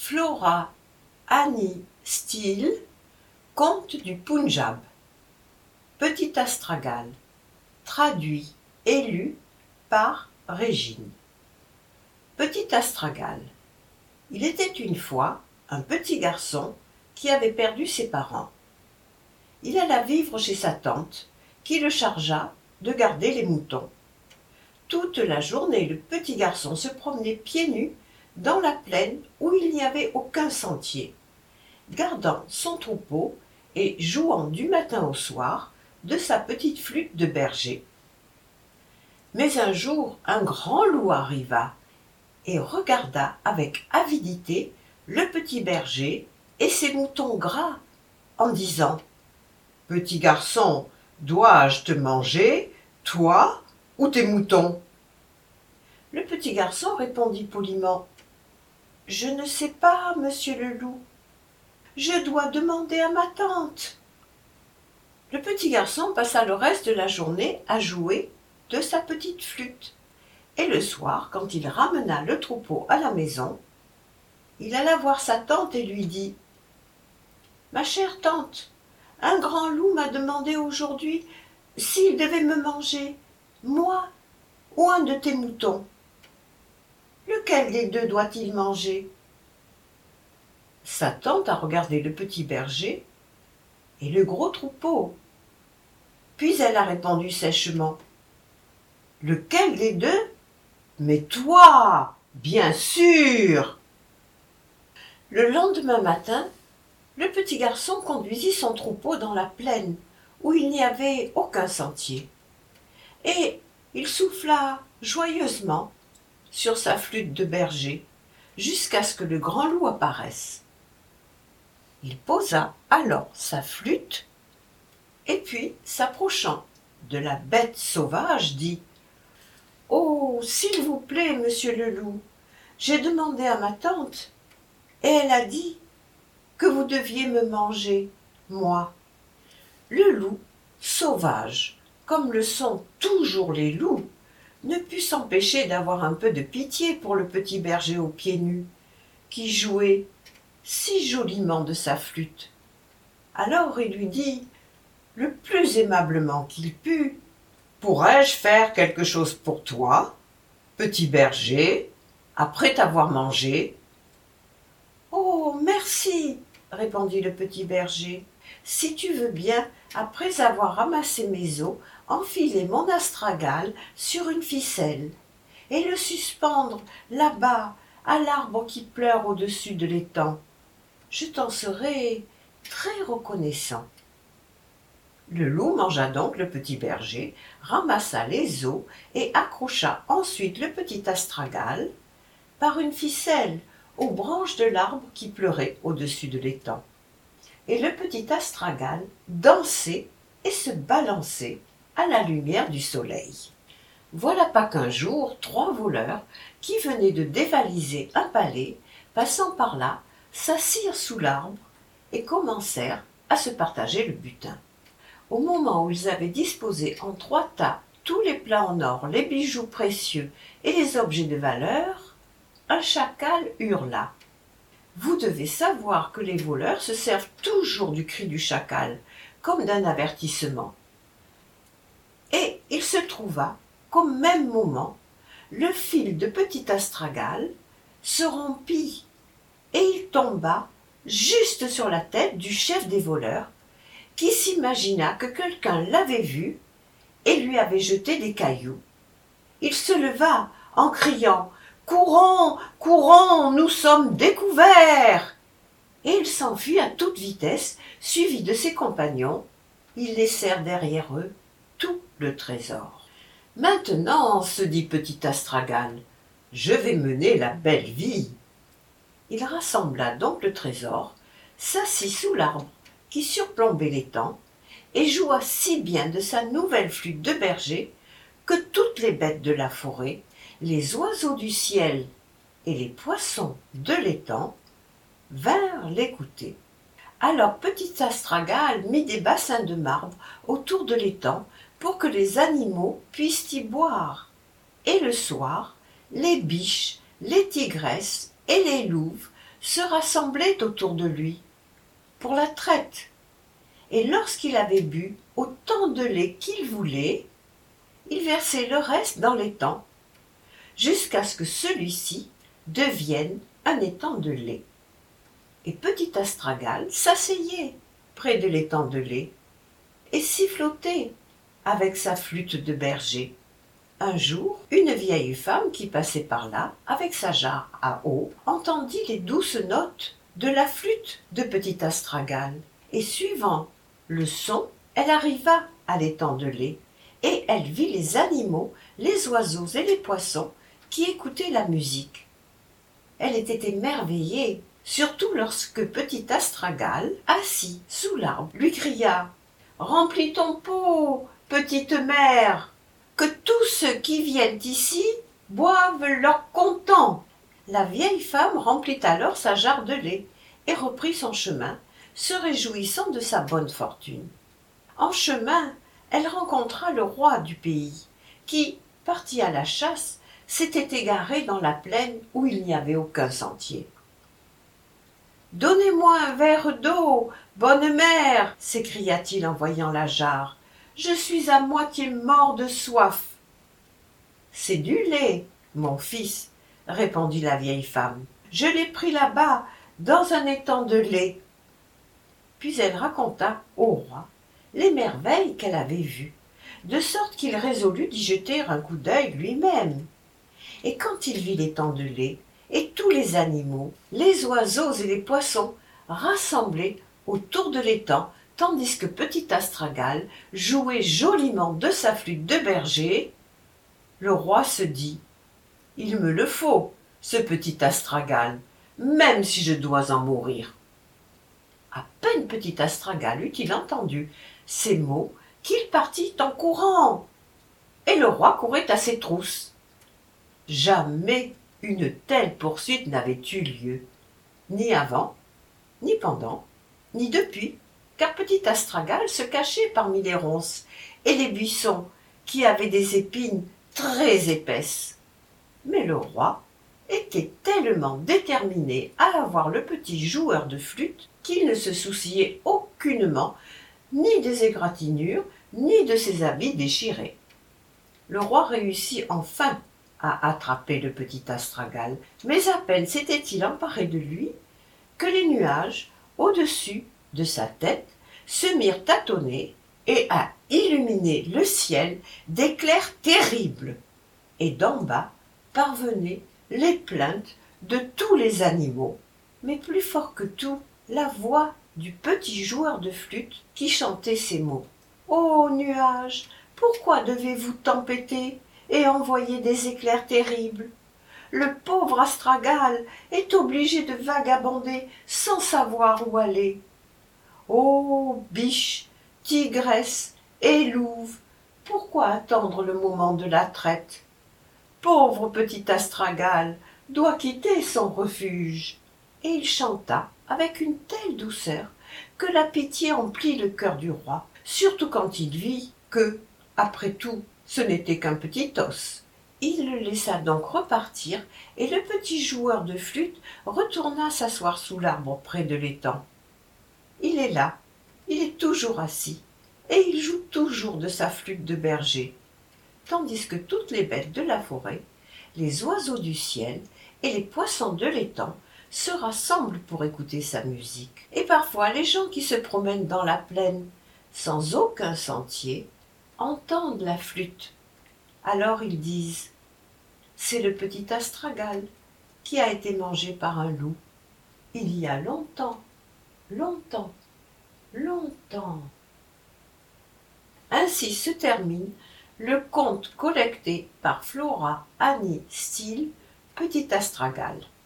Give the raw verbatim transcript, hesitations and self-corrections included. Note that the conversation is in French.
Flora Annie Steele, Conte du Punjab. Petit astragal, traduit et lu par Régine. Petit astragal. Il était une fois un petit garçon qui avait perdu ses parents. Il alla vivre chez sa tante, qui le chargea de garder les moutons. Toute la journée, le petit garçon se promenait pieds nus dans la plaine où il n'y avait aucun sentier, gardant son troupeau et jouant du matin au soir de sa petite flûte de berger. Mais un jour, un grand loup arriva et regarda avec avidité le petit berger et ses moutons gras, en disant « Petit garçon, dois-je te manger, toi ou tes moutons ?» Le petit garçon répondit poliment « Je ne sais pas, monsieur le loup. Je dois demander à ma tante. » Le petit garçon passa le reste de la journée à jouer de sa petite flûte. Et le soir, quand il ramena le troupeau à la maison, il alla voir sa tante et lui dit « Ma chère tante, un grand loup m'a demandé aujourd'hui s'il devait me manger, moi ou un de tes moutons. Lequel des deux doit-il manger ?» Sa tante a regardé le petit berger et le gros troupeau. Puis elle a répondu sèchement « Lequel des deux ? Mais toi, bien sûr !» Le lendemain matin, le petit garçon conduisit son troupeau dans la plaine où il n'y avait aucun sentier. Et il souffla joyeusement sur sa flûte de berger jusqu'à ce que le grand loup apparaisse. Il posa alors sa flûte et puis, s'approchant de la bête sauvage, dit « Oh, s'il vous plaît, monsieur le loup, j'ai demandé à ma tante et elle a dit que vous deviez me manger, moi. » Le loup, sauvage, comme le sont toujours les loups, ne put s'empêcher d'avoir un peu de pitié pour le petit berger aux pieds nus, qui jouait si joliment de sa flûte. Alors il lui dit, le plus aimablement qu'il put, « Pourrais-je faire quelque chose pour toi, petit berger, après t'avoir mangé ?»« Oh, merci !» répondit le petit berger. « Si tu veux bien, après avoir ramassé mes os, enfiler mon astragal sur une ficelle et le suspendre là-bas à l'arbre qui pleure au-dessus de l'étang. Je t'en serai très reconnaissant. » Le loup mangea donc le petit berger, ramassa les os et accrocha ensuite le petit astragal par une ficelle aux branches de l'arbre qui pleurait au-dessus de l'étang. Et le petit astragal dansait et se balançait à la lumière du soleil. Voilà pas qu'un jour, trois voleurs qui venaient de dévaliser un palais, passant par là, s'assirent sous l'arbre et commencèrent à se partager le butin. Au moment où ils avaient disposé en trois tas tous les plats en or, les bijoux précieux et les objets de valeur, un chacal hurla. Vous devez savoir que les voleurs se servent toujours du cri du chacal, comme d'un avertissement. Et il se trouva qu'au même moment, le fil de petit astragal se rompit et il tomba juste sur la tête du chef des voleurs, qui s'imagina que quelqu'un l'avait vu et lui avait jeté des cailloux. Il se leva en criant « Courons, courons, nous sommes découverts !» Et il s'enfuit à toute vitesse, suivi de ses compagnons. Ils laissèrent derrière eux tout le trésor. « Maintenant, se dit petit astragal, je vais mener la belle vie. » Il rassembla donc le trésor, s'assit sous l'arbre qui surplombait l'étang, et joua si bien de sa nouvelle flûte de berger que toutes les bêtes de la forêt, les oiseaux du ciel et les poissons de l'étang vinrent l'écouter. Alors petit astragal mit des bassins de marbre autour de l'étang pour que les animaux puissent y boire. Et le soir, les biches, les tigresses et les louves se rassemblaient autour de lui pour la traite. Et lorsqu'il avait bu autant de lait qu'il voulait, il versait le reste dans l'étang, jusqu'à ce que celui-ci devienne un étang de lait. Et petit astragal s'asseyait près de l'étang de lait et sifflotait avec sa flûte de berger. Un jour, une vieille femme qui passait par là, avec sa jarre à eau, entendit les douces notes de la flûte de petit astragal. Et suivant le son, elle arriva à l'étang de lait, et elle vit les animaux, les oiseaux et les poissons qui écoutaient la musique. Elle était émerveillée, surtout lorsque petit astragal, assis sous l'arbre, lui cria « Remplis ton pot, petite mère, que tous ceux qui viennent ici boivent leur content. » La vieille femme remplit alors sa jarre de lait et reprit son chemin, se réjouissant de sa bonne fortune. En chemin, elle rencontra le roi du pays, qui, parti à la chasse, s'était égaré dans la plaine où il n'y avait aucun sentier. « Donnez-moi un verre d'eau, bonne mère !» s'écria-t-il en voyant la jarre. « Je suis à moitié mort de soif. »« C'est du lait, mon fils, » répondit la vieille femme. « Je l'ai pris là-bas, dans un étang de lait. » Puis elle raconta au roi les merveilles qu'elle avait vues, de sorte qu'il résolut d'y jeter un coup d'œil lui-même. Et quand il vit l'étang de lait, et tous les animaux, les oiseaux et les poissons rassemblés autour de l'étang, tandis que petit astragal jouait joliment de sa flûte de berger, le roi se dit « Il me le faut, ce petit astragal, même si je dois en mourir. » À peine petit astragal eut-il entendu ces mots qu'il partit en courant, et le roi courait à ses trousses. Jamais une telle poursuite n'avait eu lieu, ni avant, ni pendant, ni depuis, car petit astragal se cachait parmi les ronces et les buissons qui avaient des épines très épaisses. Mais le roi était tellement déterminé à avoir le petit joueur de flûte qu'il ne se souciait aucunement ni des égratignures, ni de ses habits déchirés. Le roi réussit enfin à attraper le petit astragal, mais à peine s'était-il emparé de lui que les nuages, au-dessus de sa tête, se mirent à tonner et à illuminer le ciel d'éclairs terribles, et d'en bas parvenaient les plaintes de tous les animaux, mais plus fort que tout, la voix du petit joueur de flûte qui chantait ces mots. « Ô nuages, pourquoi devez-vous tempêter et envoyer des éclairs terribles? Le pauvre astragal est obligé de vagabonder sans savoir où aller. Ô biches, tigresses et louves, pourquoi attendre le moment de la traite? Pauvre petit astragal doit quitter son refuge. » Et il chanta avec une telle douceur que la pitié emplit le cœur du roi, surtout quand il vit que, après tout, ce n'était qu'un petit os. Il le laissa donc repartir, et le petit joueur de flûte retourna s'asseoir sous l'arbre près de l'étang. Il est là, il est toujours assis, et il joue toujours de sa flûte de berger, tandis que toutes les bêtes de la forêt, les oiseaux du ciel et les poissons de l'étang se rassemblent pour écouter sa musique. Et parfois les gens qui se promènent dans la plaine, sans aucun sentier, entendent la flûte. Alors ils disent « C'est le petit astragal qui a été mangé par un loup, il y a longtemps, longtemps, longtemps. » Ainsi se termine le conte collecté par Flora Annie Steel, Petit astragal.